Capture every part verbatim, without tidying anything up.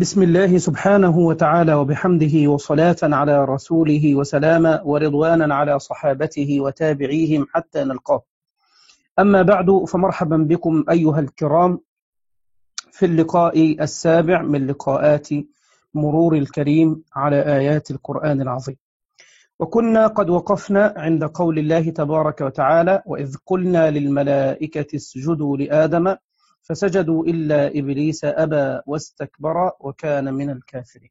بسم الله سبحانه وتعالى وبحمده، وصلاة على رسوله وسلاما ورضوانا على صحابته وتابعيهم حتى نلقاه. أما بعد، فمرحبا بكم أيها الكرام في اللقاء السابع من لقاءات مرور الكريم على آيات القرآن العظيم. وكنا قد وقفنا عند قول الله تبارك وتعالى: وإذ قلنا للملائكة اسجدوا لآدم فسجدوا إلا إبليس أبى واستكبر وكان من الكافرين.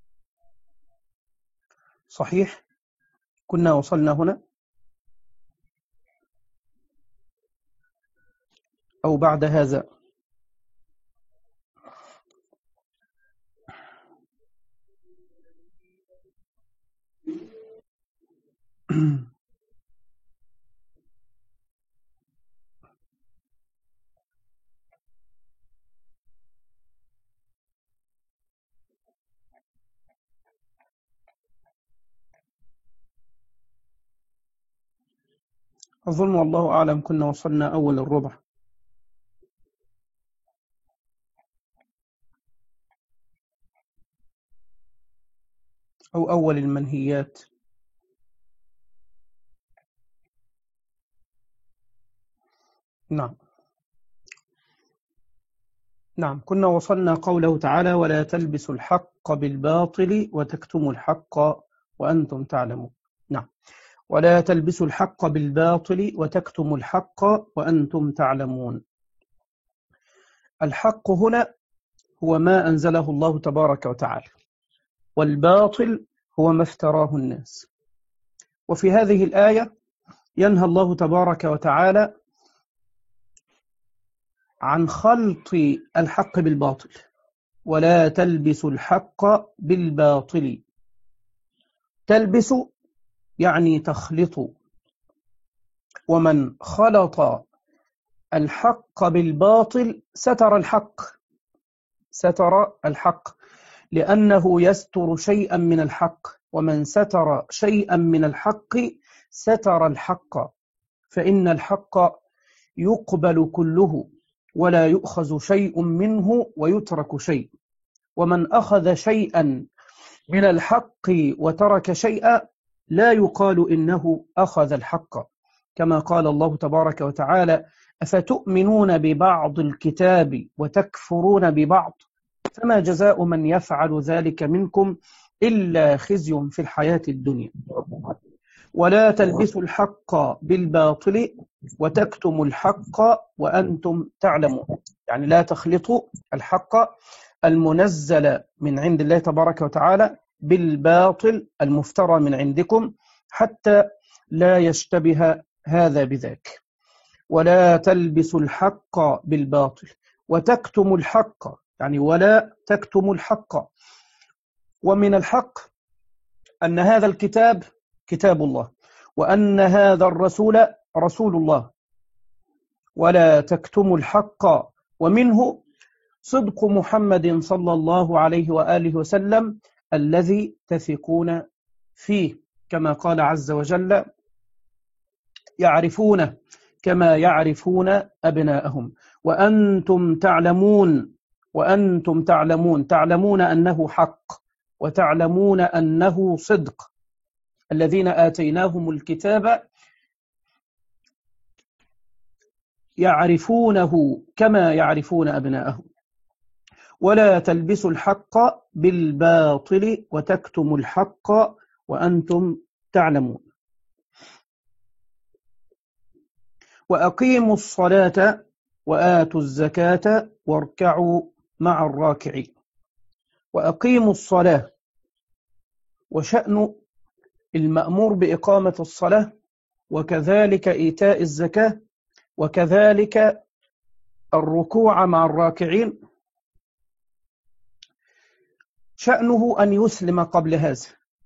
صحيح؟ كنا وصلنا هنا أو بعد هذا؟ أظن والله أعلم كنا وصلنا أول الربع أو أول المنهيات. نعم نعم كنا وصلنا قوله تعالى: ولا تلبسوا الحق بالباطل وتكتموا الحق وأنتم تعلمون. نعم ولا تلبسوا الحق بالباطل وتكتموا الحق وأنتم تعلمون. الحق هنا هو ما أنزله الله تبارك وتعالى، والباطل هو ما افتراه الناس. وفي هذه الآية ينهى الله تبارك وتعالى عن خلط الحق بالباطل. ولا تلبسوا الحق بالباطل. تلبس يعني تخلط، ومن خلط الحق بالباطل ستر الحق ستر الحق لأنه يستر شيئا من الحق، ومن ستر شيئا من الحق ستر الحق، فإن الحق يقبل كله ولا يؤخذ شيء منه ويترك شيء. ومن أخذ شيئا من الحق وترك شيئا لا يقال إنه أخذ الحق، كما قال الله تبارك وتعالى: أفتؤمنون ببعض الكتاب وتكفرون ببعض فما جزاء من يفعل ذلك منكم إلا خزي في الحياة الدنيا. ولا تلبسوا الحق بالباطل وتكتموا الحق وأنتم تعلمون، يعني لا تخلطوا الحق المنزل من عند الله تبارك وتعالى بالباطل المفترى من عندكم حتى لا يشتبه هذا بذاك. ولا تلبسوا الحق بالباطل وتكتموا الحق، يعني ولا تكتموا الحق. ومن الحق أن هذا الكتاب كتاب الله، وأن هذا الرسول رسول الله. ولا تكتموا الحق، ومنه صدق محمد صلى الله عليه وآله وسلم الذي تثقون فيه، كما قال عز وجل: يعرفونه كما يعرفون أبناءهم وأنتم تعلمون وأنتم تعلمون تعلمون أنه حق وتعلمون أنه صدق. الذين آتيناهم الكتاب يعرفونه كما يعرفون أبناءهم. ولا تلبسوا الحق بالباطل وتكتموا الحق وأنتم تعلمون. وأقيموا الصلاة وآتوا الزكاة واركعوا مع الراكعين. وأقيموا الصلاة، وشأن المأمور بإقامة الصلاة، وكذلك إيتاء الزكاة، وكذلك الركوع مع الراكعين، شأنه أن يسلم قبل هذا.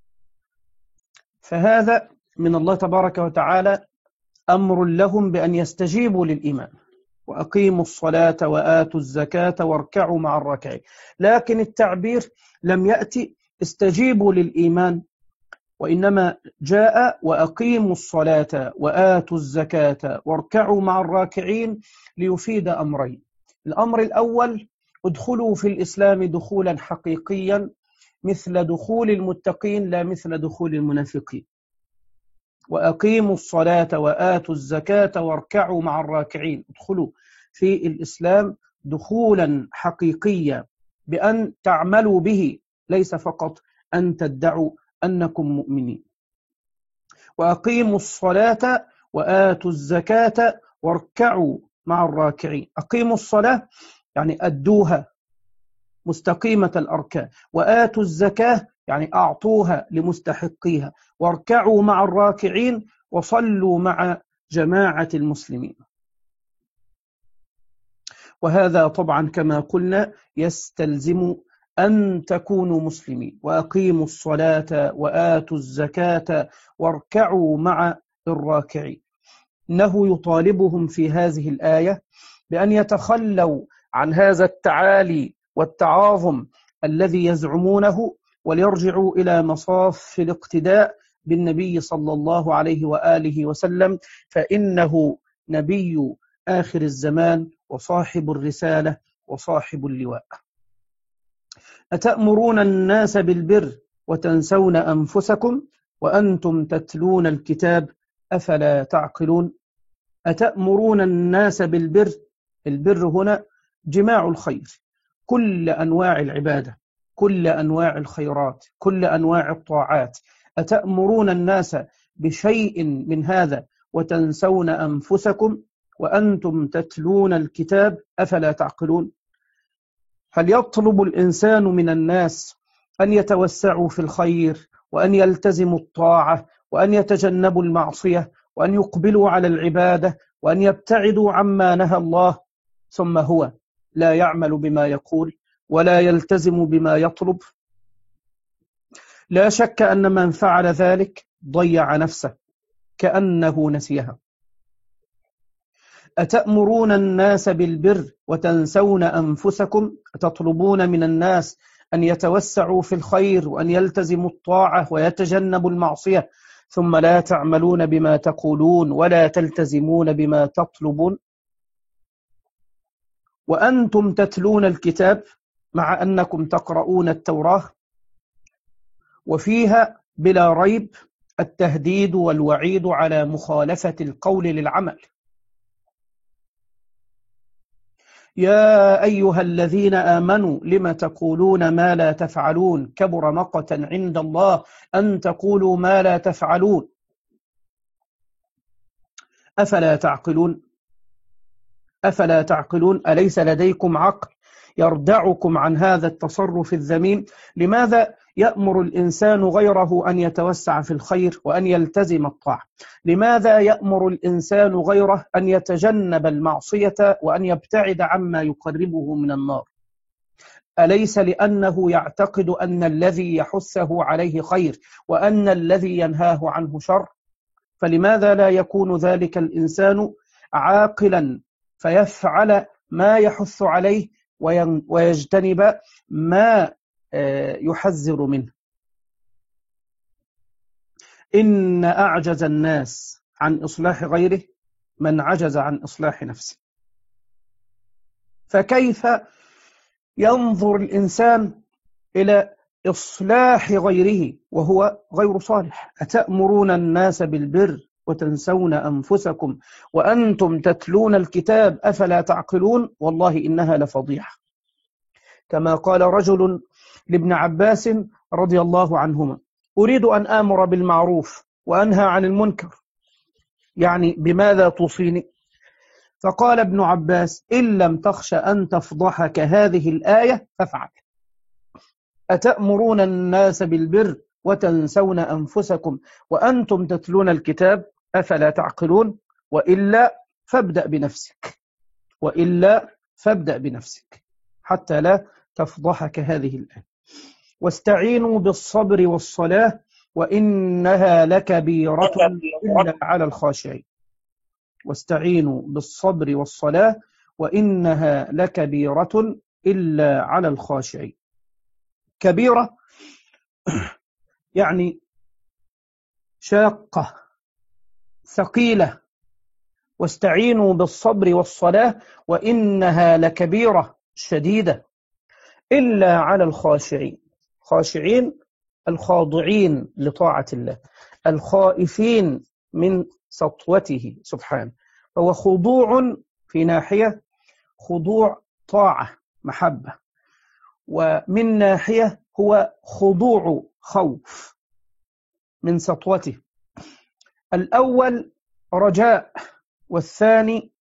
فهذا من الله تبارك وتعالى أمر لهم بأن يستجيبوا للإيمان. وأقيموا الصلاة وآتوا الزكاة واركعوا مع الراكعين. لكن التعبير لم يأتي استجيبوا للإيمان، وإنما جاء وأقيموا الصلاة وآتوا الزكاة واركعوا مع الراكعين ليفيد أمرين. الأمر الأول ادخلوا في الإسلام دخولا حقيقيا مثل دخول المتقين لا مثل دخول المنافقين. وأقيموا الصلاة وآتوا الزكاة واركعوا مع الراكعين. ادخلوا في الإسلام دخولا حقيقيا بأن تعملوا به، ليس فقط أن تدعوا أنكم مؤمنين. وأقيموا الصلاة وآتوا الزكاة واركعوا مع الراكعين. أقيموا الصلاة يعني أدوها مستقيمة الأركان، وآتوا الزكاة يعني أعطوها لمستحقيها، واركعوا مع الراكعين وصلوا مع جماعة المسلمين. وهذا طبعا كما قلنا يستلزم أن تكونوا مسلمين. وأقيموا الصلاة وآتوا الزكاة واركعوا مع الراكعين. إنه يطالبهم في هذه الآية بأن يتخلوا عن هذا التعالي والتعاظم الذي يزعمونه، وليرجعوا إلى مصاف الاقتداء بالنبي صلى الله عليه وآله وسلم، فإنه نبي آخر الزمان وصاحب الرسالة وصاحب اللواء. أتأمرون الناس بالبر وتنسون أنفسكم وأنتم تتلون الكتاب أفلا تعقلون. أتأمرون الناس بالبر، البر هنا جماع الخير، كل أنواع العبادة، كل أنواع الخيرات، كل أنواع الطاعات. أتأمرون الناس بشيء من هذا وتنسون أنفسكم وأنتم تتلون الكتاب أفلا تعقلون. هل يطلب الإنسان من الناس أن يتوسعوا في الخير وأن يلتزموا الطاعة وأن يتجنبوا المعصية وأن يقبلوا على العبادة وأن يبتعدوا عما نهى الله، ثم هو لا يعمل بما يقول ولا يلتزم بما يطلب؟ لا شك أن من فعل ذلك ضيع نفسه كأنه نسيها. أتأمرون الناس بالبر وتنسون أنفسكم، تطلبون من الناس أن يتوسعوا في الخير وأن يلتزموا الطاعة ويتجنبوا المعصية، ثم لا تعملون بما تقولون ولا تلتزمون بما تطلبون. وأنتم تتلون الكتاب، مع أنكم تقرؤون التوراة وفيها بلا ريب التهديد والوعيد على مخالفة القول للعمل. يا أيها الذين آمنوا لم تقولون ما لا تفعلون كبر مقتا عند الله أن تقولوا ما لا تفعلون أفلا تعقلون. أفلا تعقلون، أليس لديكم عقل يردعكم عن هذا التصرف الذميم؟ لماذا يأمر الإنسان غيره أن يتوسع في الخير وأن يلتزم الطاعة؟ لماذا يأمر الإنسان غيره أن يتجنب المعصية وأن يبتعد عما يقربه من النار؟ أليس لأنه يعتقد أن الذي يحثه عليه خير وأن الذي ينهاه عنه شر؟ فلماذا لا يكون ذلك الإنسان عاقلا فيفعل ما يحث عليه ويجتنب ما يحذر منه؟ إن أعجز الناس عن إصلاح غيره من عجز عن إصلاح نفسه. فكيف ينظر الإنسان إلى إصلاح غيره وهو غير صالح؟ أتأمرون الناس بالبر وتنسون أنفسكم وأنتم تتلون الكتاب أفلا تعقلون. والله إنها لفضيحة. كما قال رجل لابن عباس رضي الله عنهما: أريد أن آمر بالمعروف وأنهى عن المنكر، يعني بماذا توصيني؟ فقال ابن عباس: إن لم تخش أن تفضحك هذه الآية فافعل. أتأمرون الناس بالبر وتنسون أنفسكم وأنتم تتلون الكتاب أفلا تعقلون. وإلا فابدأ بنفسك، وإلا فابدأ بنفسك حتى لا تفضحك هذه الآية. واستعينوا بالصبر والصلاة وإنها لكبيرة إلا على الخاشعين. واستعينوا بالصبر والصلاة وإنها لكبيرة إلا على الخاشعين. كبيرة يعني شاقة ثقيلة. واستعينوا بالصبر والصلاة وإنها لكبيرة شديدة. إلا على الخاشعين. خاشعين الخاضعين لطاعة الله، الخائفين من سطوته سبحانه. فهو خضوع في ناحية، خضوع طاعة محبة، ومن ناحية هو خضوع خوف من سطوته. الأول رجاء، والثاني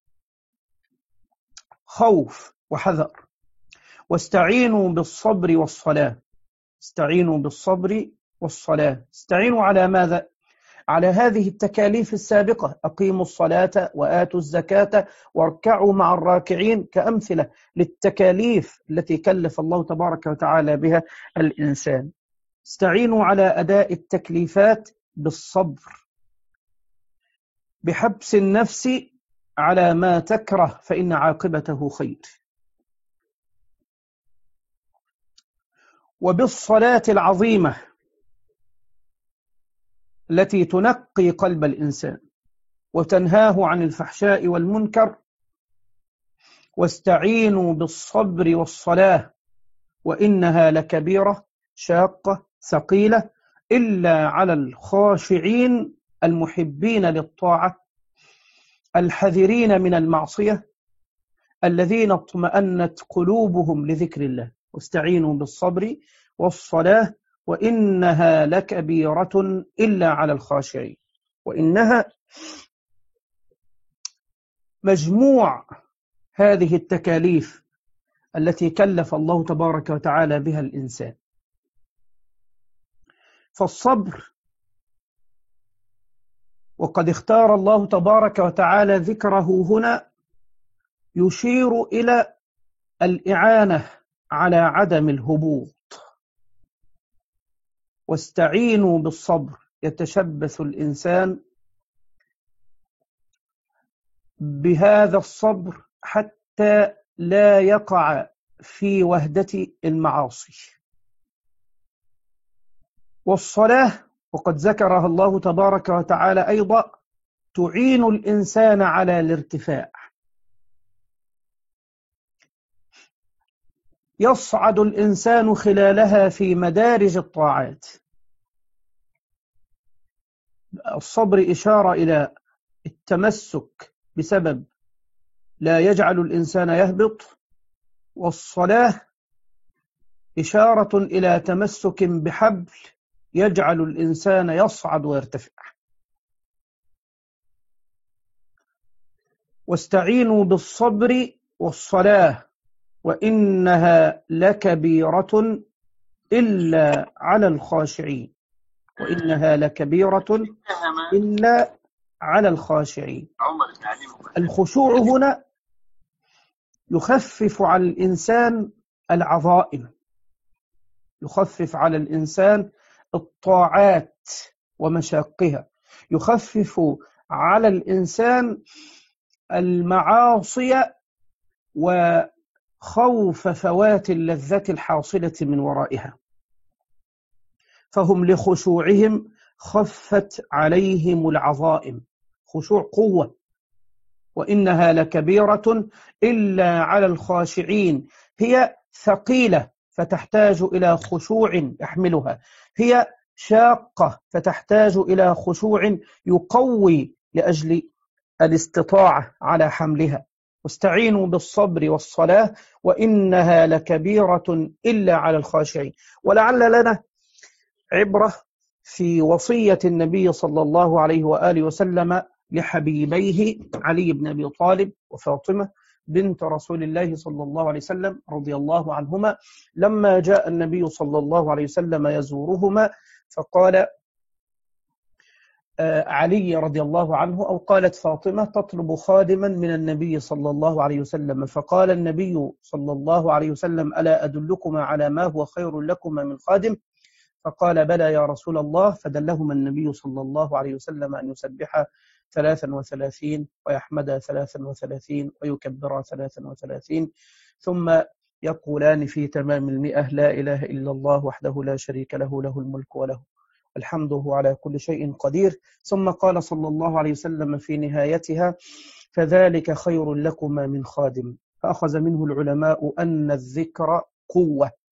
خوف وحذر. واستعينوا بالصبر والصلاة. استعينوا بالصبر والصلاة. استعينوا على ماذا؟ على هذه التكاليف السابقة: أقيموا الصلاة وآتوا الزكاة واركعوا مع الراكعين، كأمثلة للتكاليف التي كلف الله تبارك وتعالى بها الإنسان. استعينوا على أداء التكليفات بالصبر، بحبس النفس على ما تكره فإن عاقبته خير، وبالصلاة العظيمة التي تنقي قلب الإنسان وتنهاه عن الفحشاء والمنكر. واستعينوا بالصبر والصلاة وإنها لكبيرة شاقة ثقيلة إلا على الخاشعين المحبين للطاعة الحذرين من المعصية الذين اطمأنت قلوبهم لذكر الله. واستعينوا بالصبر والصلاة وإنها لكبيرة إلا على الخاشعين. وإنها مجموع هذه التكاليف التي كلف الله تبارك وتعالى بها الإنسان. فالصبر، وقد اختار الله تبارك وتعالى ذكره هنا، يشير إلى الإعانة على عدم الهبوط. واستعينوا بالصبر، يتشبث الإنسان بهذا الصبر حتى لا يقع في وهدة المعاصي. والصلاة، وقد ذكرها الله تبارك وتعالى أيضا، تعين الإنسان على الارتفاع. يصعد الإنسان خلالها في مدارج الطاعات. الصبر إشارة إلى التمسك بسبب لا يجعل الإنسان يهبط، والصلاة إشارة إلى تمسك بحبل يجعل الإنسان يصعد ويرتفع. واستعينوا بالصبر والصلاة وإنها لكبيرة إلا على الخاشعين. وإنها لكبيرة إلا على الخاشعين. الخشوع هنا يخفف على الإنسان العظائم، يخفف على الإنسان الطاعات ومشاقها، يخفف على الإنسان المعاصي وخوف فوات اللذة الحاصلة من ورائها. فهم لخشوعهم خفت عليهم العظائم، خشوع قوة. وإنها لكبيرة إلا على الخاشعين، هي ثقيلة فتحتاج إلى خشوع يحملها، هي شاقة فتحتاج إلى خشوع يقوي لأجل الاستطاعة على حملها. واستعينوا بالصبر والصلاة وإنها لكبيرة إلا على الخاشعين. ولعل لنا عبرة في وصية النبي صلى الله عليه وآله وسلم لحبيبيه علي بن أبي طالب وفاطمة بنت رسول الله صلى الله عليه وسلم رضي الله عنهما، لما جاء النبي صلى الله عليه وسلم يزورهما، فقال علي رضي الله عنه، أو قالت فاطمة تطلب خادما من النبي صلى الله عليه وسلم، فقال النبي صلى الله عليه وسلم ألا أدلكما على ما هو خير لكما من خادم؟ فقال بلى يا رسول الله. فدلهما النبي صلى الله عليه وسلم أن يسبح ثلاثا وثلاثين ويحمد ثلاثا وثلاثين ويكبر ثلاثا وثلاثين، ثم يقولان في تمام المئة لا إله إلا الله وحده لا شريك له له الملك وله الحمد وهو على كل شيء قدير. ثم قال صلى الله عليه وسلم في نهايتها فذلك خير لكما من خادم. فأخذ منه العلماء أن الذكر قوة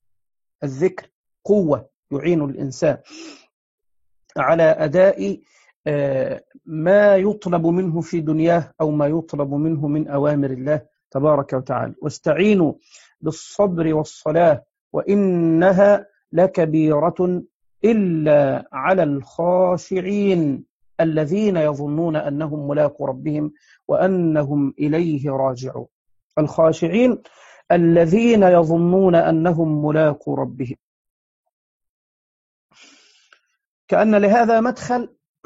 الذكر قوة يعين الإنسان على أداء ما يطلب منه في دنياه أو ما يطلب منه من أوامر الله تبارك وتعالى. واستعينوا بالصبر والصلاة وإنها لكبيرة إلا على الخاشعين الذين يظنون أنهم ملاقو ربهم وأنهم إليه راجعون. الخاشعين الذين يظنون أنهم ملاقو ربهم. كأن لهذا مدخل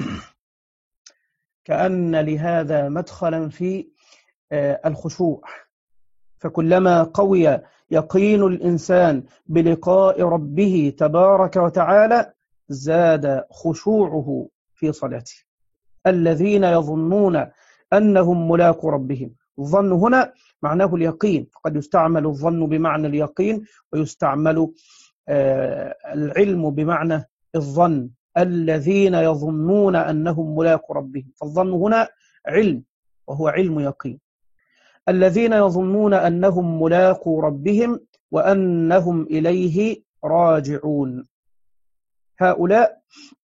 كأن لهذا مدخلا في الخشوع، فكلما قوي يقين الإنسان بلقاء ربه تبارك وتعالى زاد خشوعه في صلاته. الذين يظنون أنهم ملاقو ربهم. الظن هنا معناه اليقين، قد يستعمل الظن بمعنى اليقين ويستعمل العلم بمعنى الظن. الذين يظنون أنهم ملاقو ربهم، فالظن هنا علم وهو علم يقين. الذين يظنون أنهم ملاقو ربهم وأنهم إليه راجعون. هؤلاء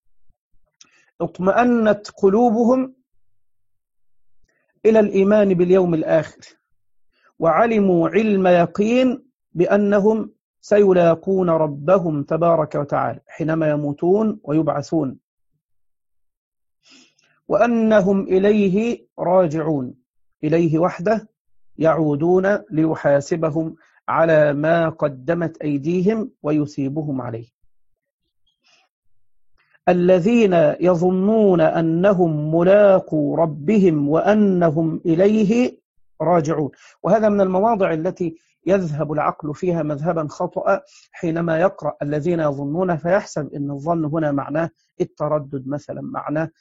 اطمأنت قلوبهم إلى الإيمان باليوم الآخر، وعلموا علم يقين بأنهم سيلاقون ربهم تبارك وتعالى حينما يموتون ويبعثون، وأنهم إليه راجعون، إليه وحده يعودون ليحاسبهم على ما قدمت أيديهم ويثيبهم عليه. الذين يظنون أنهم ملاقو ربهم وأنهم إليه راجعون. وهذا من المواضع التي يذهب العقل فيها مذهبا خطأ حينما يقرأ الذين يظنون فيحسب أن الظن هنا معناه التردد مثلا، معناه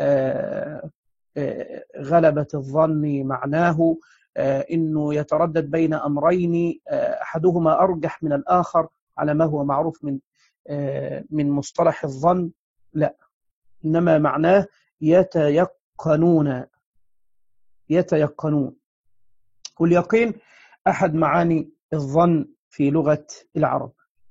غلبة الظن، معناه أنه يتردد بين أمرين أحدهما أرجح من الآخر على ما هو معروف من من مصطلح الظن. لا، إنما معناه يتيقنون يتيقنون واليقين أحد معاني الظن في لغة العرب.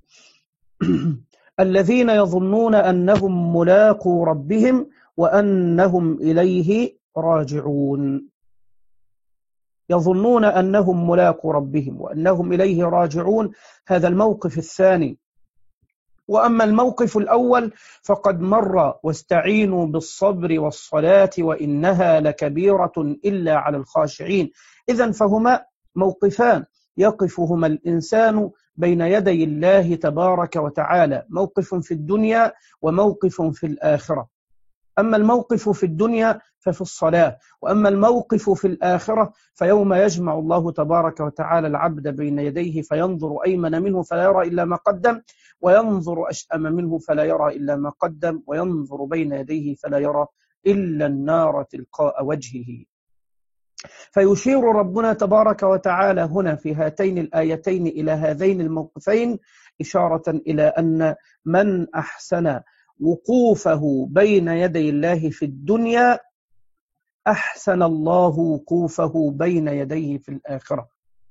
الذين يظنون أنهم ملاقو ربهم وأنهم إليه راجعون. يظنون أنهم ملاقو ربهم وأنهم إليه راجعون، هذا الموقف الثاني. وأما الموقف الأول فقد مر: واستعينوا بالصبر والصلاة وإنها لكبيرة إلا على الخاشعين. إذن فهما موقفان يقفهما الإنسان بين يدي الله تبارك وتعالى، موقف في الدنيا وموقف في الآخرة. أما الموقف في الدنيا ففي الصلاة، وأما الموقف في الآخرة فيوم يجمع الله تبارك وتعالى العبد بين يديه فينظر أيمن منه فلا يرى إلا ما قدم، وينظر أشأم منه فلا يرى إلا ما قدم، وينظر بين يديه فلا يرى إلا النار تلقاء وجهه. فيشير ربنا تبارك وتعالى هنا في هاتين الآيتين إلى هذين الموقفين إشارة إلى أن من أحسن وقوفه بين يدي الله في الدنيا أحسن الله وقوفه بين يديه في الآخرة.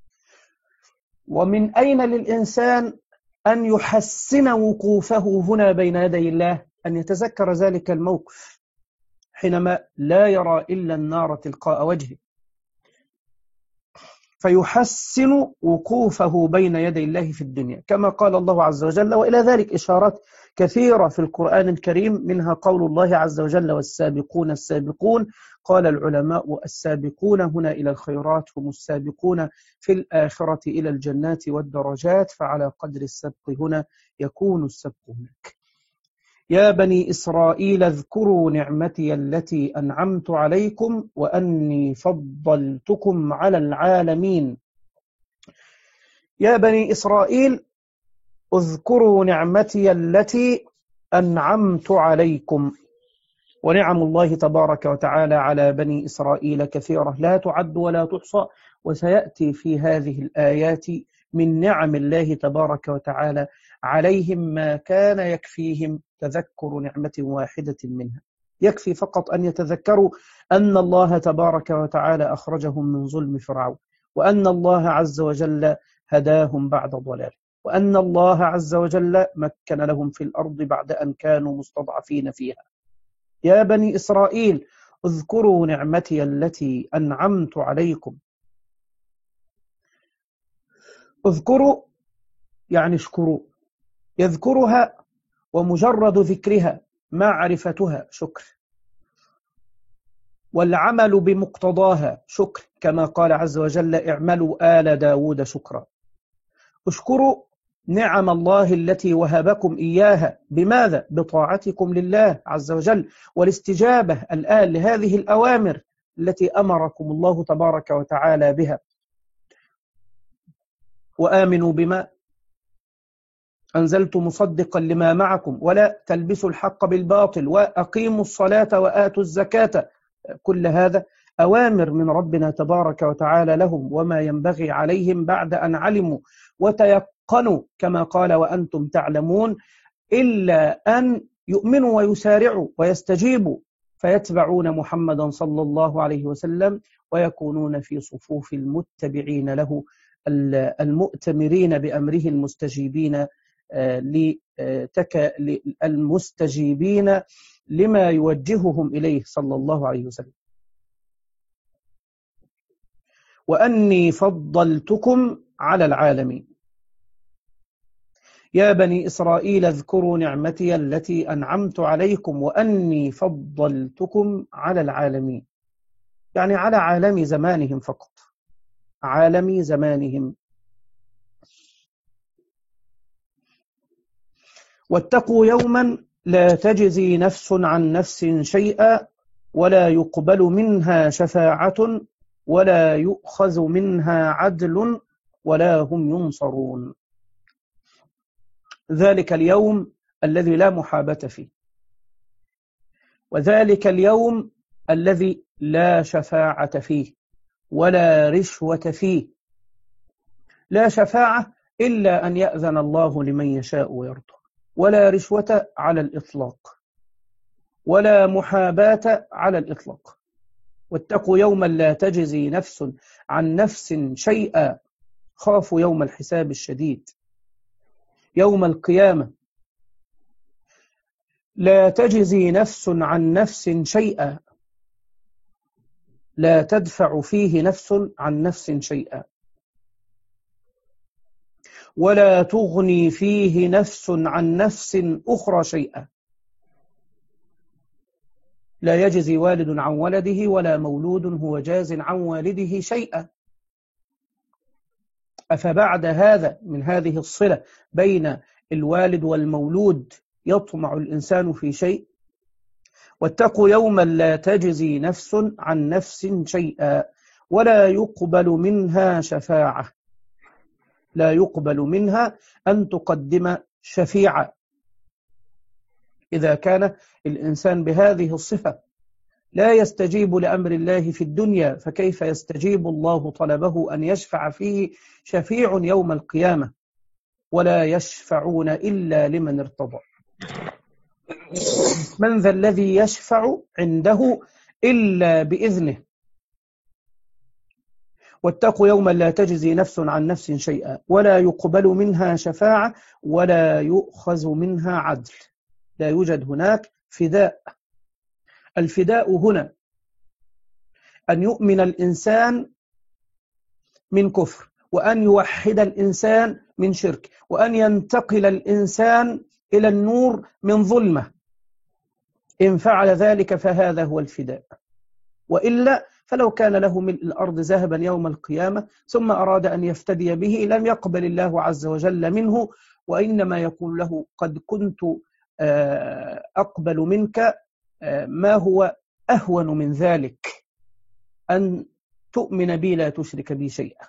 ومن أين للإنسان أن يحسن وقوفه هنا بين يدي الله؟ أن يتذكر ذلك الموقف حينما لا يرى إلا النار تلقاء وجهه، فيحسن وقوفه بين يدي الله في الدنيا كما قال الله عز وجل. وإلى ذلك إشارات كثيرة في القرآن الكريم، منها قول الله عز وجل: والسابقون السابقون. قال العلماء: السابقون هنا إلى الخيرات هم السابقون في الآخرة إلى الجنات والدرجات، فعلى قدر السبق هنا يكون السبق هناك. يا بني إسرائيل اذكروا نعمتي التي أنعمت عليكم وأني فضلتكم على العالمين. يا بني إسرائيل اذكروا نعمتي التي أنعمت عليكم. ونعم الله تبارك وتعالى على بني إسرائيل كثيرة لا تعد ولا تحصى، وسيأتي في هذه الآيات من نعم الله تبارك وتعالى عليهم ما كان يكفيهم تذكر نعمة واحدة منها. يكفي فقط أن يتذكروا أن الله تبارك وتعالى أخرجهم من ظلم فرعون، وأن الله عز وجل هداهم بعد ضلال. وأن الله عز وجل مكن لهم في الأرض بعد أن كانوا مستضعفين فيها. يا بني إسرائيل اذكروا نعمتي التي أنعمت عليكم. اذكروا يعني اشكروا، يذكرها ومجرد ذكرها معرفتها شكر، والعمل بمقتضاها شكر، كما قال عز وجل اعملوا آل داود شكرا. اشكروا نعم الله التي وهبكم إياها، بماذا؟ بطاعتكم لله عز وجل والاستجابة الآن لهذه الأوامر التي أمركم الله تبارك وتعالى بها. وآمنوا بما أنزلت مصدقا لما معكم ولا تلبسوا الحق بالباطل وأقيموا الصلاة وآتوا الزكاة. كل هذا أوامر من ربنا تبارك وتعالى لهم، وما ينبغي عليهم بعد أن علموا وتيقنوا كما قال وأنتم تعلمون، إلا أن يؤمنوا ويسارعوا ويستجيبوا فيتبعون محمدا صلى الله عليه وسلم ويكونون في صفوف المتبعين له المؤتمرين بأمره المستجيبين المستجيبين لما يوجههم إليه صلى الله عليه وسلم. وأني فضلتكم على العالمين. يا بني إسرائيل اذكروا نعمتي التي أنعمت عليكم وأني فضلتكم على العالمين، يعني على عالم زمانهم فقط، عالم زمانهم. واتقوا يوما لا تجزي نفس عن نفس شيئا ولا يقبل منها شفاعة ولا يؤخذ منها عدل ولا هم ينصرون. ذلك اليوم الذي لا محاباة فيه، وذلك اليوم الذي لا شفاعة فيه ولا رشوة فيه. لا شفاعة إلا أن يأذن الله لمن يشاء ويرضى، ولا رشوة على الإطلاق، ولا محاباة على الإطلاق. واتقوا يوما لا تجزي نفس عن نفس شيئا، خافوا يوم الحساب الشديد، يوم القيامة. لا تجزي نفس عن نفس شيئا، لا تدفع فيه نفس عن نفس شيئا، ولا تغني فيه نفس عن نفس أخرى شيئا. لا يجزي والد عن ولده ولا مولود هو جاز عن والده شيئا. أفبعد هذا من هذه الصلة بين الوالد والمولود يطمع الإنسان في شيء؟ واتقوا يوما لا تجزي نفس عن نفس شيئا ولا يقبل منها شفاعة. لا يقبل منها أن تقدم شفيعة. إذا كان الإنسان بهذه الصفة لا يستجيب لأمر الله في الدنيا، فكيف يستجيب الله طلبه أن يشفع فيه شفيع يوم القيامة؟ ولا يشفعون إلا لمن ارتضى. من ذا الذي يشفع عنده إلا بإذنه. واتقوا يوما لا تجزي نفس عن نفس شيئا ولا يقبل منها شفاعة ولا يؤخذ منها عدل. لا يوجد هناك فداء. الفداء هنا أن يؤمن الإنسان من كفر، وأن يوحد الإنسان من شرك، وأن ينتقل الإنسان إلى النور من ظلمة. إن فعل ذلك فهذا هو الفداء، وإلا فلو كان له ملء الأرض ذهبا يوم القيامة ثم أراد أن يفتدي به لم يقبل الله عز وجل منه، وإنما يقول له قد كنت أقبل منك ما هو أهون من ذلك، أن تؤمن بي لا تشرك بي شيئا.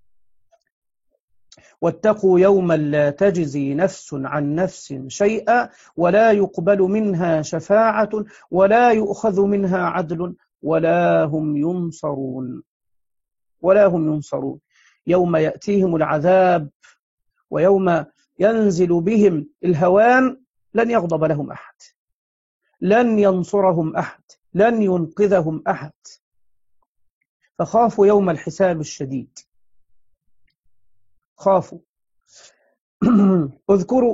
واتقوا يوما لا تجزي نفس عن نفس شيئا ولا يقبل منها شفاعة ولا يؤخذ منها عدل ولا هم ينصرون. ولا هم ينصرون. يوم يأتيهم العذاب ويوم ينزل بهم الهوان لن يغضب لهم أحد، لن ينصرهم أحد، لن ينقذهم أحد. فخافوا يوم الحساب الشديد، خافوا. اذكروا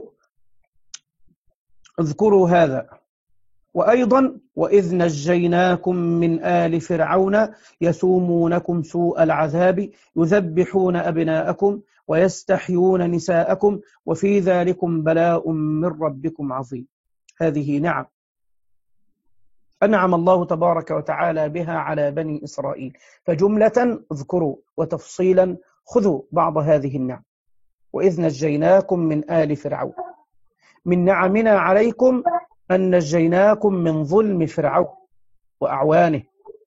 اذكروا هذا. وأيضا وإذ نجيناكم من آل فرعون يسومونكم سوء العذاب يذبحون أبناءكم ويستحيون نساءكم وفي ذلكم بلاء من ربكم عظيم. هذه نعم أنعم الله تبارك وتعالى بها على بني إسرائيل، فجملة اذكروا وتفصيلا خذوا بعض هذه النعم. وإذ نجيناكم من آل فرعون، من نعمنا عليكم أن نجيناكم من ظلم فرعون وأعوانه.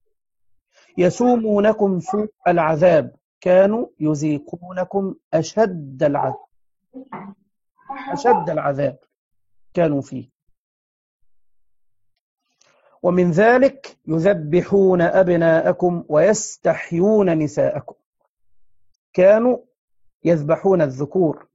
يسومونكم سوء العذاب، كانوا يذيقونكم أشد العذاب، أشد العذاب كانوا فيه. ومن ذلك يذبحون أبناءكم ويستحيون نساءكم، كانوا يذبحون الذكور،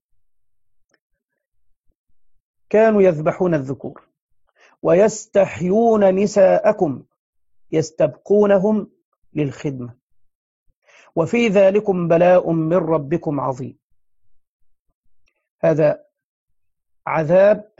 كانوا يذبحون الذكور ويستحيون نساءكم، يستبقونهم للخدمة. وفي ذلكم بلاء من ربكم عظيم. هذا عذاب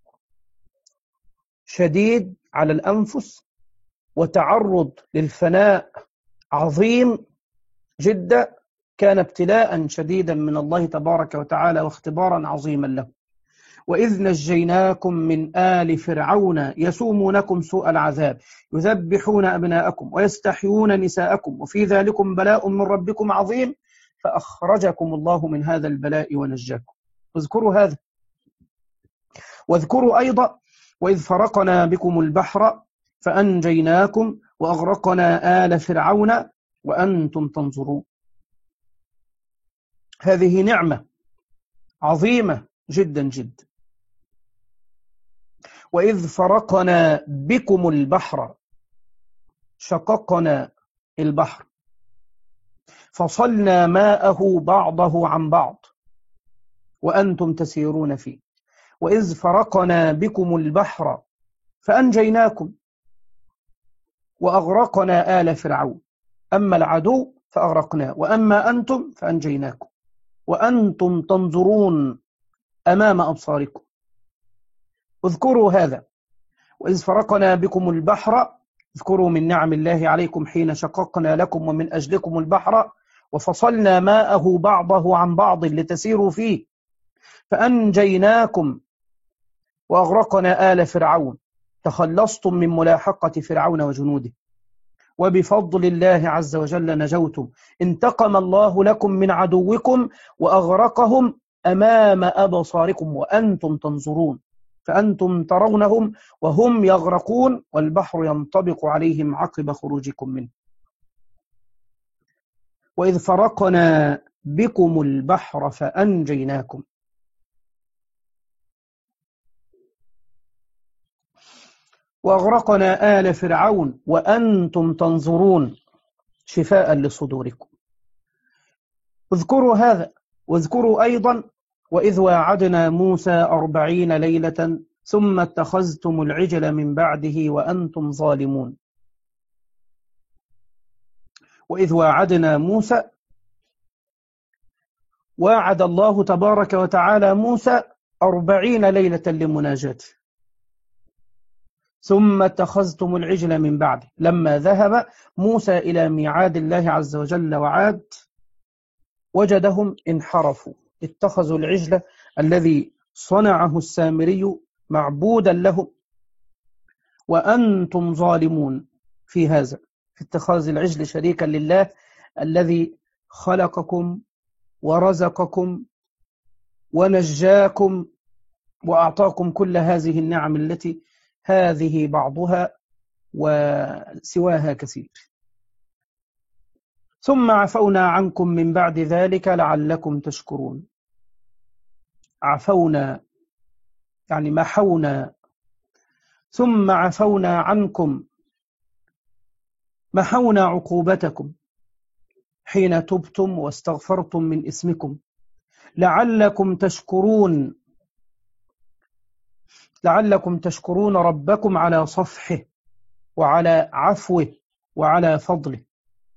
شديد على الأنفس وتعرض للفناء عظيم جدا، كان ابتلاء شديدا من الله تبارك وتعالى واختبارا عظيما له. وإذ نجيناكم من آل فرعون يسومونكم سوء العذاب يذبحون أبناءكم ويستحيون نساءكم وفي ذلكم بلاء من ربكم عظيم، فأخرجكم الله من هذا البلاء ونجاكم. اذكروا هذا. واذكروا أيضا وإذ فرقنا بكم البحر فأنجيناكم وأغرقنا آل فرعون وأنتم تنظرون. هذه نعمة عظيمة جدا جدا. وإذ فرقنا بكم البحر، شققنا البحر، فصلنا ماءه بعضه عن بعض وأنتم تسيرون فيه. وإذ فرقنا بكم البحر فأنجيناكم وأغرقنا آل فرعون، أما العدو فأغرقناه وأما أنتم فأنجيناكم وأنتم تنظرون أمام أبصاركم. اذكروا هذا. وإذ فرقنا بكم البحر، اذكروا من نعم الله عليكم حين شققنا لكم ومن أجلكم البحر وفصلنا ماءه بعضه عن بعض لتسيروا فيه. فأنجيناكم وأغرقنا آل فرعون، تخلصتم من ملاحقة فرعون وجنوده، وبفضل الله عز وجل نجوتم. انتقم الله لكم من عدوكم وأغرقهم أمام أبصاركم وأنتم تنظرون، فأنتم ترونهم وهم يغرقون والبحر ينطبق عليهم عقب خروجكم منه. وإذ فرقنا بكم البحر فأنجيناكم. وأغرقنا آل فرعون وأنتم تنظرون، شفاء لصدوركم. اذكروا هذا. واذكروا أيضا وإذ واعدنا موسى أربعين ليلة ثم اتخذتم العجل من بعده وأنتم ظالمون. وإذ واعدنا موسى، واعد الله تبارك وتعالى موسى أربعين ليلة لمناجاته، ثم اتخذتم العجل من بعده. لما ذهب موسى إلى ميعاد الله عز وجل وعاد، وجدهم انحرفوا، اتخذوا العجل الذي صنعه السامري معبودا له، وأنتم ظالمون في هذا، في اتخاذ العجل شريكا لله الذي خلقكم ورزقكم ونجاكم وأعطاكم كل هذه النعم التي هذه بعضها وسواها كثير. ثم عفونا عنكم من بعد ذلك لعلكم تشكرون. عفونا يعني محونا، ثم عفونا عنكم، محونا عقوبتكم حين تبتم واستغفرتم من اسمكم لعلكم تشكرون، لعلكم تشكرون ربكم على صفحه وعلى عفوه وعلى فضله.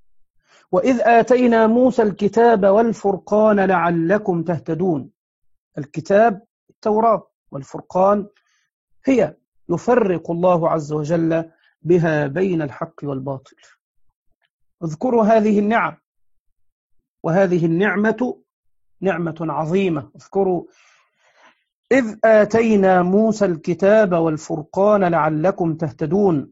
وإذ آتينا موسى الكتاب والفرقان لعلكم تهتدون. الكتاب التوراة، والفرقان هي يفرق الله عز وجل بها بين الحق والباطل. اذكروا هذه النعم، وهذه النعمة نعمة عظيمة. اذكروا إذ آتينا موسى الكتاب والفرقان لعلكم تهتدون،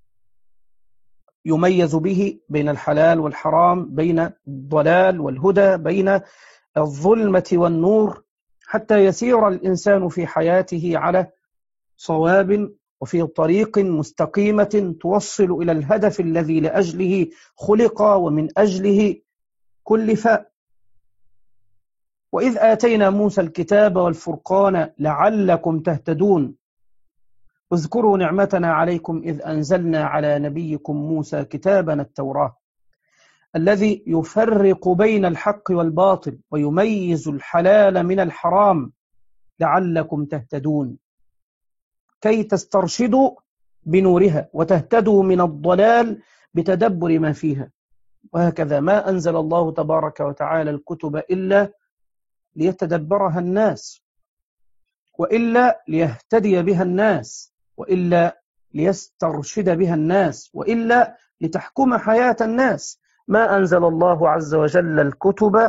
يميز به بين الحلال والحرام، بين الضلال والهدى، بين الظلمة والنور، حتى يسير الإنسان في حياته على صواب وفي طريق مستقيمة توصل إلى الهدف الذي لأجله خلق ومن أجله كلف. وإذ آتينا موسى الكتاب والفرقان لعلكم تهتدون، اذكروا نعمتنا عليكم إذ أنزلنا على نبيكم موسى كتابنا التوراة الذي يفرق بين الحق والباطل ويميز الحلال من الحرام لعلكم تهتدون، كي تسترشدوا بنورها وتهتدوا من الضلال بتدبر ما فيها. وهكذا ما أنزل الله تبارك وتعالى الكتب إلا ليتدبرها الناس، وإلا ليهتدي بها الناس، وإلا ليسترشد بها الناس، وإلا لتحكم حياة الناس. ما أنزل الله عز وجل الكتب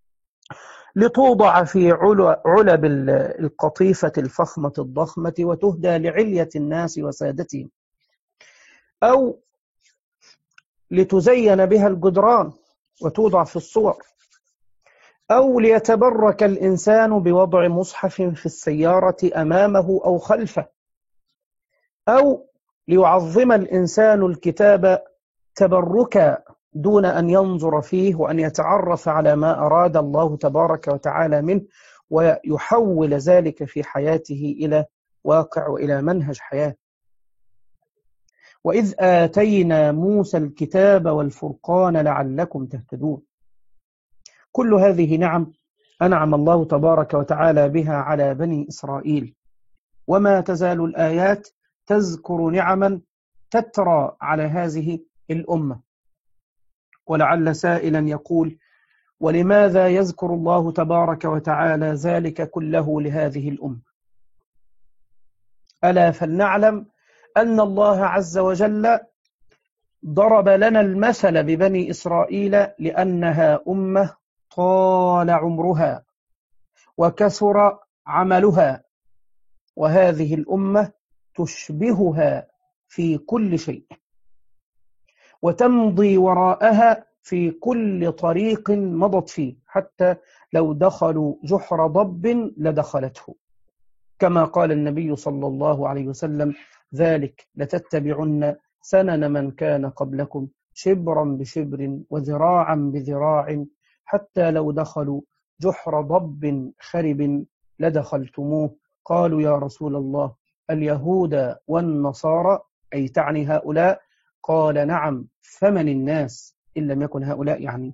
لتوضع في علب القطيفة الفخمة الضخمة وتهدى لعلية الناس وسادتهم، أو لتزين بها الجدران وتوضع في الصور، أو ليتبرك الإنسان بوضع مصحف في السيارة أمامه أو خلفه، أو ليعظم الإنسان الكتاب تبركا دون أن ينظر فيه وأن يتعرف على ما أراد الله تبارك وتعالى منه ويحول ذلك في حياته إلى واقع وإلى منهج حياة. وإذ آتينا موسى الكتاب والفرقان لعلكم تهتدون، كل هذه نعم أنعم الله تبارك وتعالى بها على بني إسرائيل، وما تزال الآيات تذكر نعما تترى على هذه الأمة. ولعل سائلا يقول: ولماذا يذكر الله تبارك وتعالى ذلك كله لهذه الأمة؟ ألا فلنعلم أن الله عز وجل ضرب لنا المثل ببني إسرائيل لأنها أمة طال عمرها وكثر عملها، وهذه الأمة تشبهها في كل شيء وتمضي وراءها في كل طريق مضت فيه، حتى لو دخلوا جحر ضب لدخلته، كما قال النبي صلى الله عليه وسلم: ذلك لتتبعن سنن من كان قبلكم شبرا بشبر وذراعا بذراع حتى لو دخلوا جحر ضب خرب لدخلتموه. قالوا: يا رسول الله، اليهود والنصارى، أي تعني هؤلاء؟ قال: نعم، فمن الناس إن لم يكن هؤلاء يعني.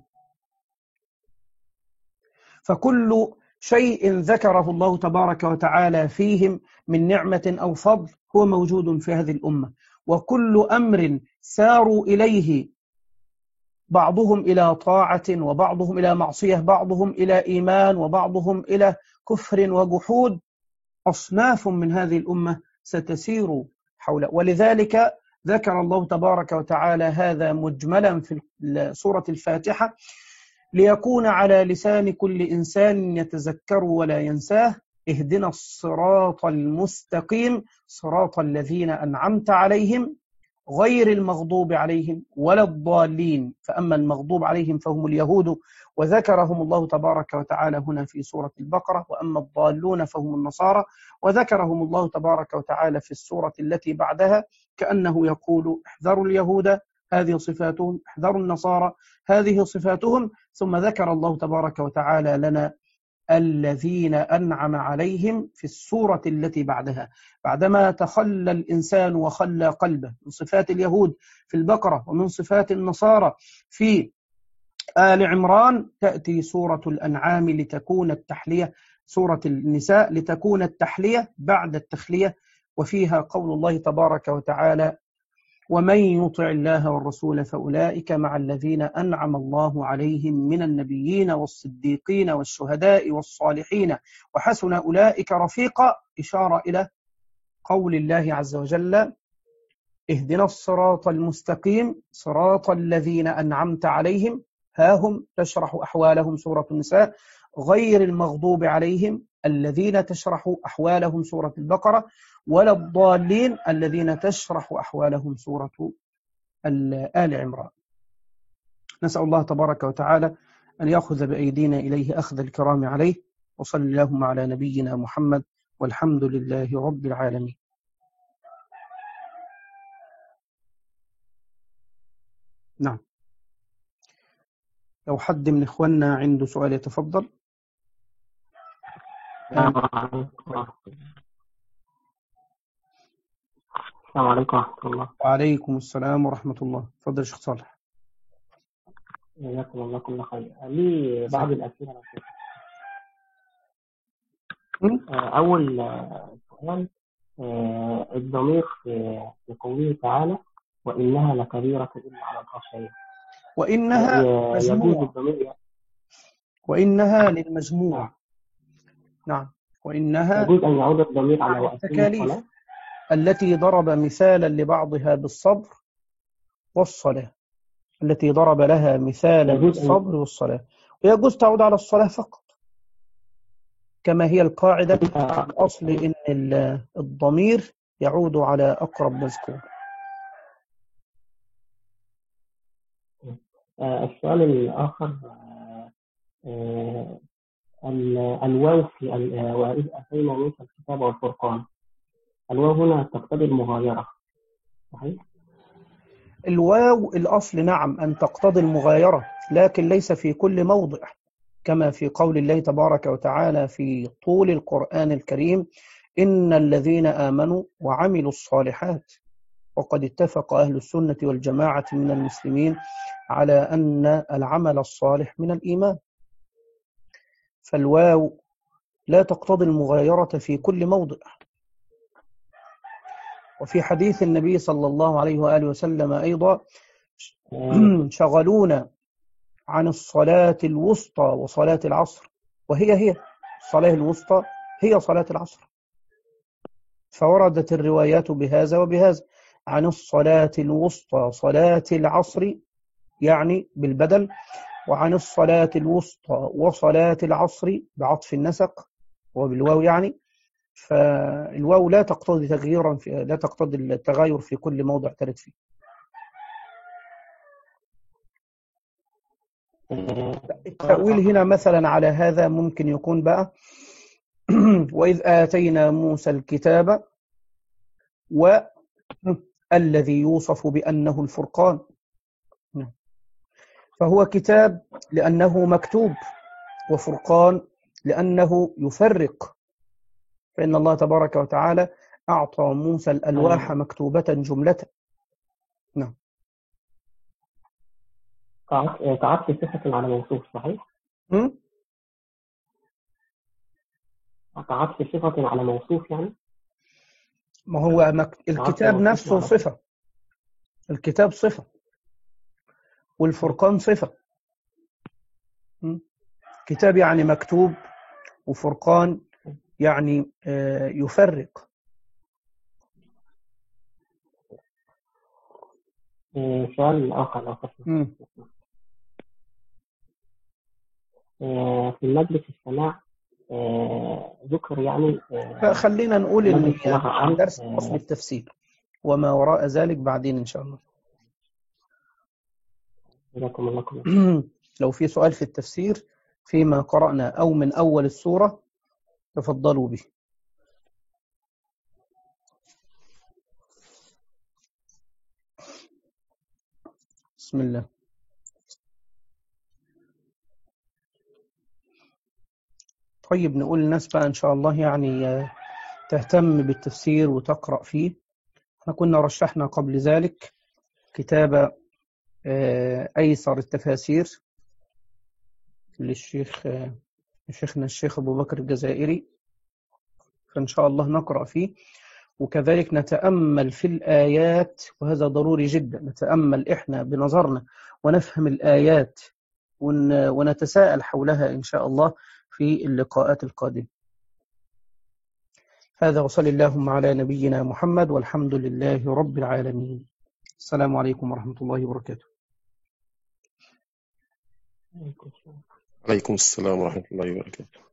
فكل شيء ذكره الله تبارك وتعالى فيهم من نعمة أو فضل هو موجود في هذه الأمة، وكل أمر ساروا إليه، بعضهم إلى طاعة وبعضهم إلى معصية، بعضهم إلى إيمان وبعضهم إلى كفر وجحود، أصناف من هذه الأمة ستسير حوله. ولذلك ذكر الله تبارك وتعالى هذا مجملا في سورة الفاتحة ليكون على لسان كل إنسان يتذكر ولا ينساه: اهدنا الصراط المستقيم صراط الذين أنعمت عليهم غير المغضوب عليهم ولا الضالين. فأما المغضوب عليهم فهم اليهود وذكرهم الله تبارك وتعالى هنا في سورة البقرة، وأما الضالون فهم النصارى وذكرهم الله تبارك وتعالى في السورة التي بعدها، كأنه يقول: احذروا اليهود هذه صفاتهم، احذروا النصارى هذه صفاتهم. ثم ذكر الله تبارك وتعالى لنا الذين أنعم عليهم في السورة التي بعدها، بعدما تخلى الإنسان وخلى قلبه من صفات اليهود في البقرة ومن صفات النصارى في آل عمران، تأتي سورة الأنعام لتكون التحلية، سورة النساء لتكون التحلية بعد التخلية، وفيها قول الله تبارك وتعالى: ومن يطع الله والرسول فأولئك مع الذين أنعم الله عليهم من النبيين والصديقين والشهداء والصالحين وحسن أولئك رفيقا، إشارة إلى قول الله عز وجل: اهدنا الصراط المستقيم صراط الذين أنعمت عليهم، ها هم تشرح أحوالهم سورة النساء، غير المغضوب عليهم الذين تشرح أحوالهم سورة البقرة، ولا الضالين الذين تشرح أحوالهم سورة آل عمران. نسأل الله تبارك وتعالى أن يأخذ بأيدينا إليه أخذ الكرام عليه، وصلى اللهم على نبينا محمد، والحمد لله رب العالمين. نعم، لو حد من إخواننا عنده سؤال يتفضل. السلام عليكم ورحمة الله. وعليكم السلام ورحمة الله. تفضل شيخ صالح. جزاكم الله كل خير. لي بعض الأسئلة. أول سؤال، الضمير في قوله تعالى: وإنها لكبيرة إلا على الخاشعين. وإنها مجموعة، وإنها للمجموع. نعم، وإنها يجوز أن يعود الضمير على التكاليف التي ضرب مثالا لبعضها بالصبر والصلاة، التي ضرب لها مثالا بالصبر والصلاة، ويجوز تعود على الصلاة فقط، كما هي القاعدة الأصل إن الضمير يعود على أقرب مذكور. السؤال الآخر، الواو في وإذ آتينا موسى الكتاب والفرقان، الواو هنا تقتضي المغايرة، صحيح؟ الواو الأصل نعم أن تقتضي المغايرة، لكن ليس في كل موضع، كما في قول الله تبارك وتعالى في طول القرآن الكريم: إن الذين آمنوا وعملوا الصالحات. وقد اتفق أهل السنة والجماعة من المسلمين على أن العمل الصالح من الإيمان، فالواو لا تقتضي المغايرة في كل موضع. وفي حديث النبي صلى الله عليه وآله وسلم أيضا: شغلونا عن الصلاة الوسطى وصلاة العصر، وهي هي الصلاة الوسطى هي صلاة العصر. فوردت الروايات بهذا وبهذا: عن الصلاة الوسطى صلاة العصر، يعني بالبدل، وعن الصلاة الوسطى وصلاة العصر بعطف النسق وبالواو يعني. فالواو لا تقتضي تغييرا في لا تقتضي التغير في كل موضع ترد فيه. التأويل هنا مثلا على هذا ممكن يكون بقى وإذ آتينا موسى الكتاب والذي يوصف بأنه الفرقان، فهو كتاب لأنه مكتوب، وفرقان لأنه يفرق، فإن الله تبارك وتعالى أعطى موسى الألواح مكتوبة جملة. نعم. تعطي صفة على موصوف، صحيح؟ م? تعطي صفة على موصوف يعني؟ ما هو مك... الكتاب نفسه صفة، الكتاب صفة، والفرقان صفة. م? كتاب يعني مكتوب، وفرقان يعني آه يفرق. سؤال آخر لو م. في المجلس السماع ذكر يعني، خلينا نقول ان درس فصل التفسير وما وراء ذلك بعدين ان شاء الله. جزاكم الله خير. لو في سؤال في التفسير فيما قرأنا او من اول السورة تفضلوا به. بسم الله. طيب نقول للناس بقى إن شاء الله يعني تهتم بالتفسير وتقرأ فيه. احنا كنا رشحنا قبل ذلك كتاب أيسر التفاسير للشيخ شيخنا الشيخ أبو بكر الجزائري، فإن شاء الله نقرأ فيه. وكذلك نتأمل في الآيات، وهذا ضروري جدا، نتأمل إحنا بنظرنا ونفهم الآيات ونتساءل حولها إن شاء الله في اللقاءات القادمة. هذا وصلى اللهم على نبينا محمد والحمد لله رب العالمين. السلام عليكم ورحمة الله وبركاته. عليكم السلام ورحمة الله وبركاته.